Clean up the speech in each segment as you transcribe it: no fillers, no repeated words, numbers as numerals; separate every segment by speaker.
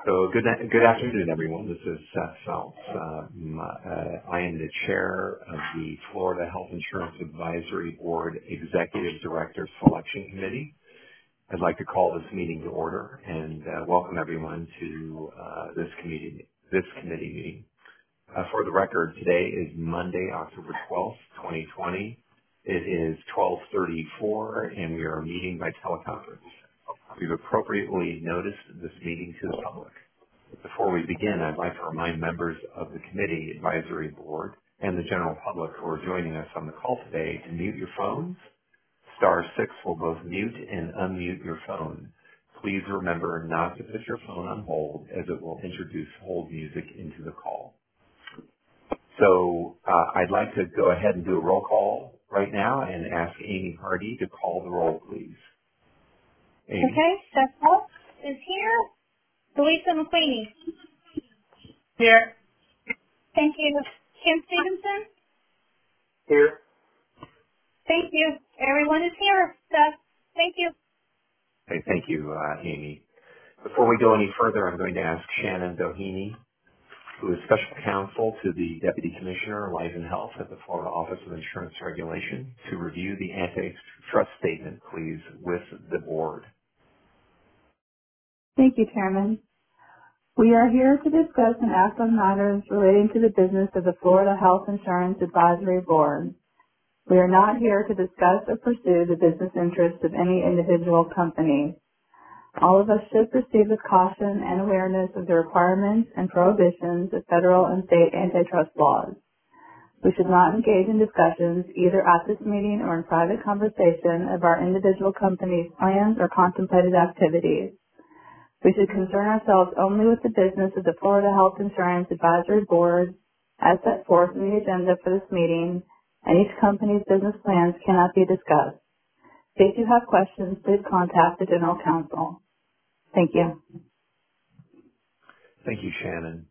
Speaker 1: So good afternoon, everyone. This is Seth Phelps. I am the chair of the Florida Health Insurance Advisory Board Executive Director Selection Committee. I'd like to call this meeting to order and welcome everyone to this committee meeting. For the record, today is Monday, October 12th, 2020. It is 12:34, and we are meeting by teleconference. We've appropriately noticed this meeting to the public. Before we begin, I'd like to remind members of the committee advisory board and the general public who are joining us on the call today to mute your phones. Star 6 will both mute and unmute your phone. Please remember not to put your phone on hold, as it will introduce hold music into the call. So I'd like to go ahead and do a roll call right now and ask Amy Hardy to call the roll, please. Amy?
Speaker 2: Okay, Seth Phelps is here. Louisa McQueenie.
Speaker 3: Here.
Speaker 2: Thank you. Kim Stevenson.
Speaker 3: Here.
Speaker 2: Thank you. Everyone is here, Seth. Thank you.
Speaker 1: Okay, thank you, Amy. Before we go any further, I'm going to ask Shannon Doheny, who is Special Counsel to the Deputy Commissioner, Life and Health at the Florida Office of Insurance Regulation, to review the antitrust statement, please, with the board.
Speaker 4: Thank you, Chairman. We are here to discuss and act on matters relating to the business of the Florida Health Insurance Advisory Board. We are not here to discuss or pursue the business interests of any individual company. All of us should proceed with caution and awareness of the requirements and prohibitions of federal and state antitrust laws. We should not engage in discussions, either at this meeting or in private conversation, of our individual companies' plans or contemplated activities. We should concern ourselves only with the business of the Florida Health Insurance Advisory Board as set forth in the agenda for this meeting, and each company's business plans cannot be discussed. If you have questions, please contact the General Counsel. Thank you.
Speaker 1: Thank you, Shannon.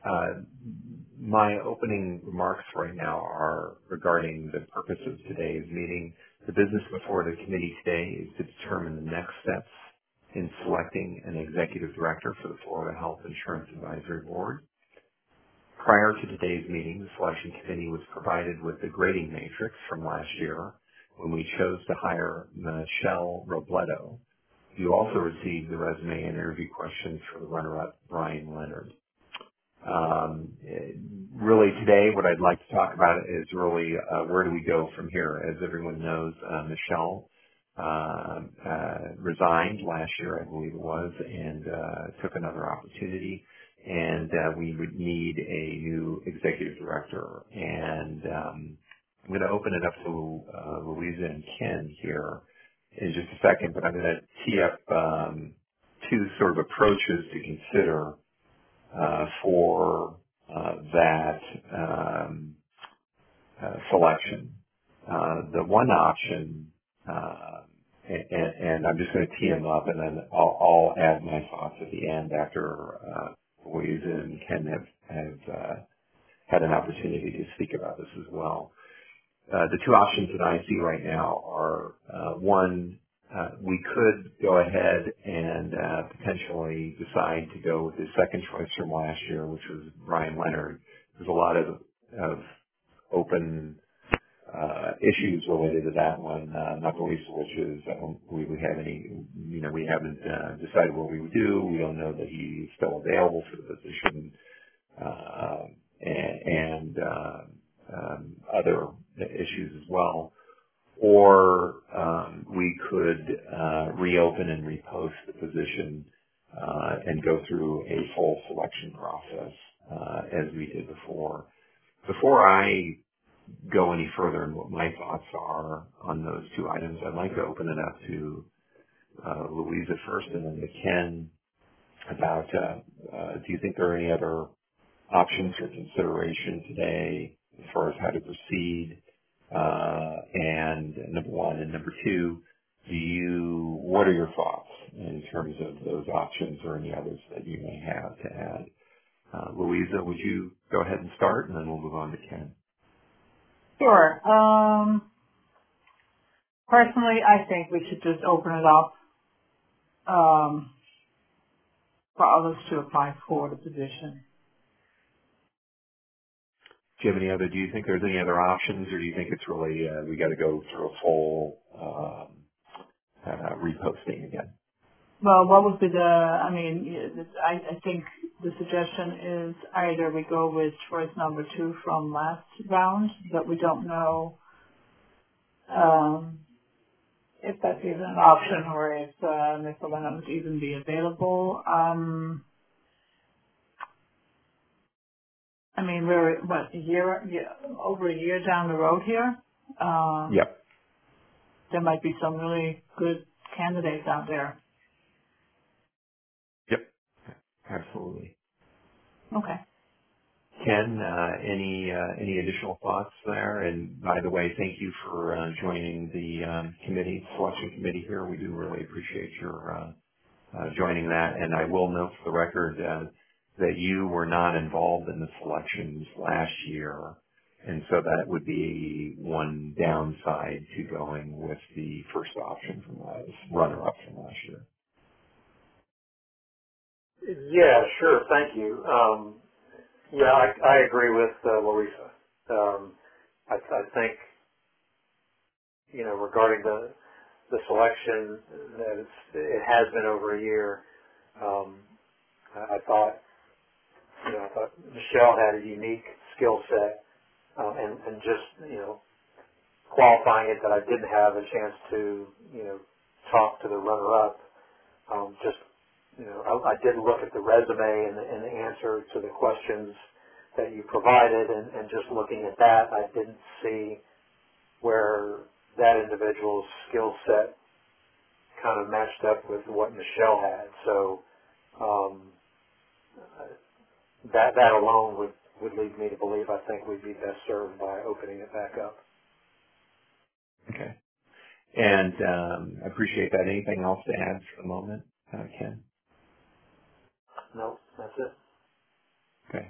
Speaker 1: My opening remarks right now are regarding the purpose of today's meeting. The business before the committee today is to determine the next steps in selecting an executive director for the Florida Health Insurance Advisory Board. Prior to today's meeting, the selection committee was provided with the grading matrix from last year when we chose to hire Michelle Robledo. You also received the resume and interview questions for the runner-up, Brian Leonard. Really today, what I'd like to talk about is really where do we go from here. As everyone knows, Michelle resigned last year, I believe it was, and took another opportunity. And we would need a new executive director. And I'm going to open it up to Louisa and Ken here in just a second, but I'm going to tee up two sort of approaches to consider for that selection. The one option, and I'm just going to tee them up, and then I'll add my thoughts at the end after Louisa and Ken have had an opportunity to speak about this as well. The two options that I see right now are, one, we could go ahead and potentially decide to go with the second choice from last year, which was Brian Leonard. There's a lot of open issues related to that one, not the least of which is I don't believe we have any, we haven't decided what we would do. We don't know that he's still available for the position, and other issues as well. Or we could reopen and repost the position and go through a full selection process as we did before. Before I go any further in what my thoughts are on those two items, I'd like to open it up to Louisa first and then to Ken about do you think there are any other options for consideration today as far as how to proceed? And number one, and number two, what are your thoughts in terms of those options or any others that you may have to add? Louisa, would you go ahead and start, and then we'll move on to Ken.
Speaker 3: Sure. Personally, I think we should just open it up for others to apply for the position.
Speaker 1: Do you have any other? Do you think there's any other options, or do you think it's really we got to go through a full reposting again?
Speaker 3: Well, what would be I think the suggestion is either we go with choice number 2 from last round, but we don't know if that's even an option or if Mr. Lennon would even be available. We're, over a year down the road here.
Speaker 1: Yep.
Speaker 3: There might be some really good candidates out there.
Speaker 1: Yep. Absolutely.
Speaker 3: Okay.
Speaker 1: Ken, any additional thoughts there? And by the way, thank you for joining the selection committee here. We do really appreciate your joining that. And I will note for the record that you were not involved in the selections last year, and so that would be one downside to going with the first option from last runner-up from last year.
Speaker 5: Yeah, sure. Thank you. I agree with Louisa. I think, regarding the selection, that it has been over a year. I thought Michelle had a unique skill set, and just, qualifying it that I didn't have a chance to, talk to the runner-up. I did look at the resume and the answer to the questions that you provided, and just looking at that, I didn't see where that individual's skill set kind of matched up with what Michelle had. So that alone would lead me to believe I think we'd be best served by opening it back up.
Speaker 1: Okay. And I appreciate that. Anything else to add for the moment, Ken?
Speaker 5: No, that's it.
Speaker 1: Okay.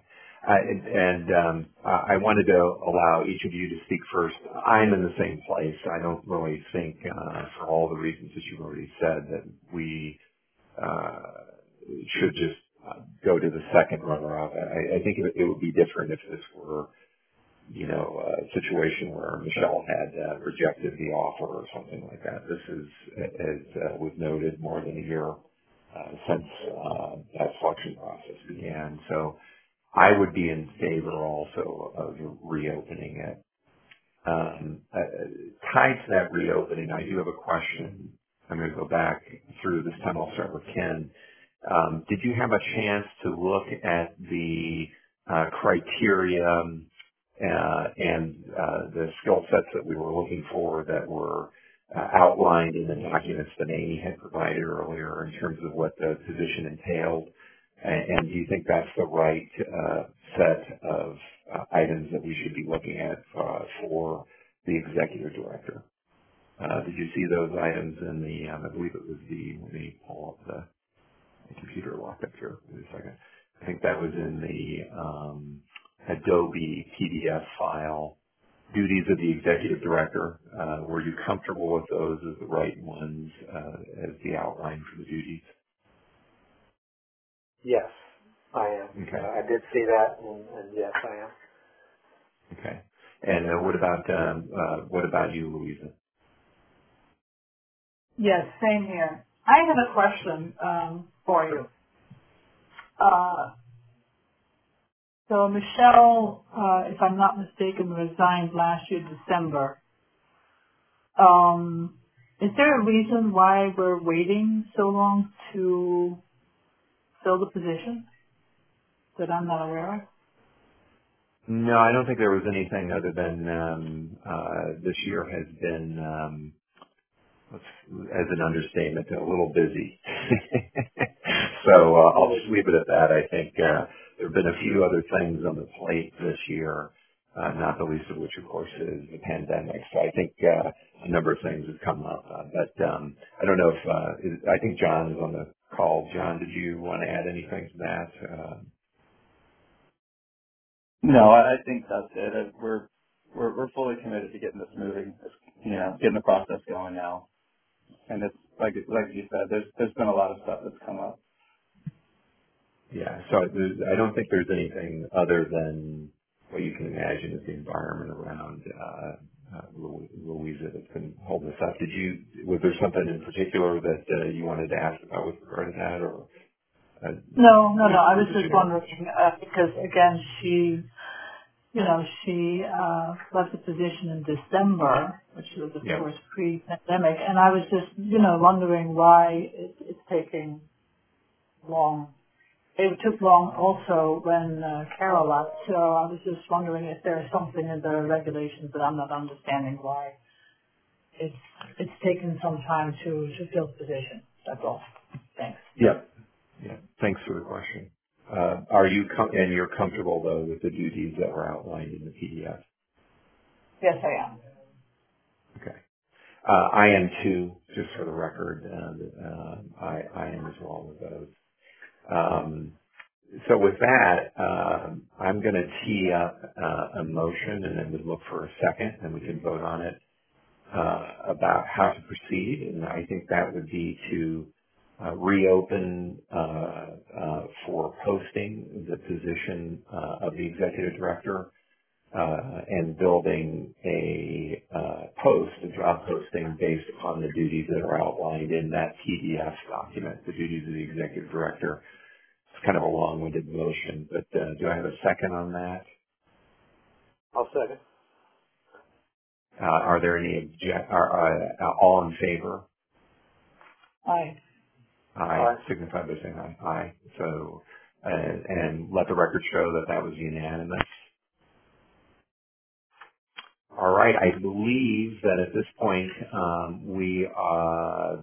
Speaker 1: I wanted to allow each of you to speak first. I'm in the same place. I don't really think, for all the reasons that you've already said, that we should just go to the second runner-up. I think it would be different if this were, a situation where Michelle had rejected the offer or something like that. This is, as was noted, more than a year since that selection process began. So I would be in favor also of reopening it. Tied to that reopening, I do have a question. I'm going to go back through this time. I'll start with Ken. Did you have a chance to look at the criteria and the skill sets that we were looking for that were outlined in the documents that Amy had provided earlier in terms of what the position entailed? And do you think that's the right set of items that we should be looking at for the executive director? Did you see those items in the, I believe it was let me pull up the computer locked up here for a second. I think that was in the Adobe PDF file. Duties of the executive director. Were you comfortable with those as the right ones as the outline for the duties?
Speaker 5: Yes, I am.
Speaker 1: Okay.
Speaker 5: I did see that, and yes, I am.
Speaker 1: Okay. And what about you, Louisa?
Speaker 3: Yes, same here. I have a question for you. So Michelle, if I'm not mistaken, resigned last year, December. Is there a reason why we're waiting so long to fill the position that I'm not aware of?
Speaker 1: No, I don't think there was anything other than this year has been, as an understatement, a little busy. So I'll just leave it at that. I think there have been a few other things on the plate this year, not the least of which, of course, is the pandemic. So I think a number of things have come up. But I don't know if I think John is on the call. John, did you want to add anything to that?
Speaker 6: No, I think that's it. We're fully committed to getting this moving, getting the process going now. And it's like you said, there's been a lot of stuff that's come up.
Speaker 1: Yeah, so I don't think there's anything other than what you can imagine is the environment around Louisa that's been holding us up. Was there something in particular that you wanted to ask about with regard to that, or?
Speaker 3: No. I was just wondering because again, she left the position in December, which was of
Speaker 1: Yeah.
Speaker 3: course pre-pandemic, and I was just wondering why it's taking long. It took long also when Carol left, so I was just wondering if there's something in the regulations that I'm not understanding why it's taken some time to fill the position. That's all. Thanks.
Speaker 1: Yeah. Yeah. Thanks for the question. Are you and you're comfortable though with the duties that were outlined in the PDF?
Speaker 3: Yes, I am.
Speaker 1: Okay. I am too, just for the record. I am as well with those. So with that, I'm going to tee up a motion and then we look for a second and we can vote on it about how to proceed. And I think that would be to reopen for posting the position of the executive director and building a job posting based upon the duties that are outlined in that PDF document, the duties of the executive director. It's kind of a long-winded motion, but do I have a second on that?
Speaker 5: I'll second.
Speaker 1: Are there any all in favor?
Speaker 3: Aye.
Speaker 1: Aye. Signify by saying aye. Aye. So, and let the record show that that was unanimous. All right. I believe that at this point we are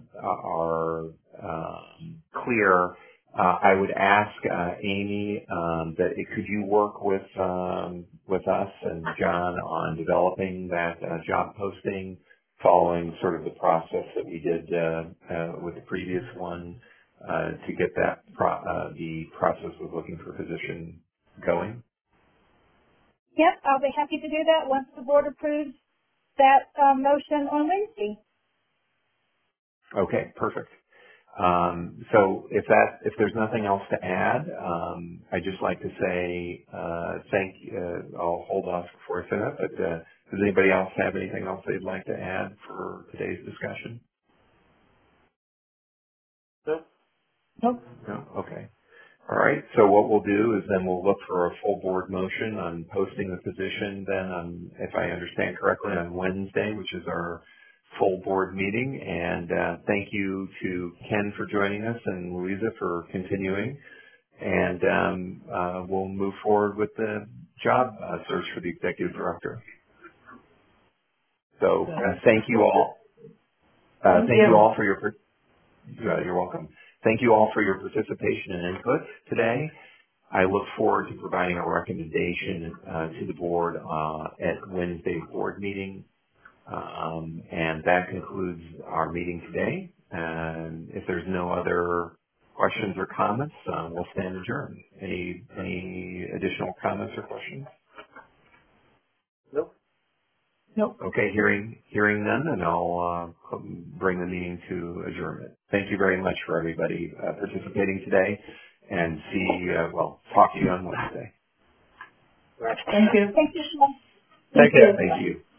Speaker 1: clear. I would ask Amy that could you work with us and John on developing that job posting, following sort of the process that we did with the previous one to get that the process of looking for a position going.
Speaker 2: Yep, I'll be happy to do that once the board approves that motion on Wednesday.
Speaker 1: Okay, perfect. So if there's nothing else to add, I'd just like to say thank you. I'll hold off before I say that, but does anybody else have anything else they'd like to add for today's discussion?
Speaker 5: No.
Speaker 3: Nope.
Speaker 1: No? Okay. All right. So what we'll do is then we'll look for a full board motion on posting the position then on, if I understand correctly, on Wednesday, which is our full board meeting. And thank you to Ken for joining us and Louisa for continuing. And we'll move forward with the job search for the executive director. So thank you all.
Speaker 3: Thank
Speaker 1: Thank you
Speaker 3: you.
Speaker 1: all for you're welcome. Thank you all for your participation and input today. I look forward to providing a recommendation to the board at Wednesday's board meeting. And that concludes our meeting today. And if there's no other questions or comments, we'll stand adjourned. Any additional comments or questions?
Speaker 5: Nope.
Speaker 3: Nope.
Speaker 1: Okay, hearing none, and I'll bring the meeting to adjournment. Thank you very much for everybody participating today, and talk to you on Wednesday.
Speaker 5: Right.
Speaker 3: Thank you.
Speaker 2: Thank you, Sean.
Speaker 3: Thank you.
Speaker 1: Thank you.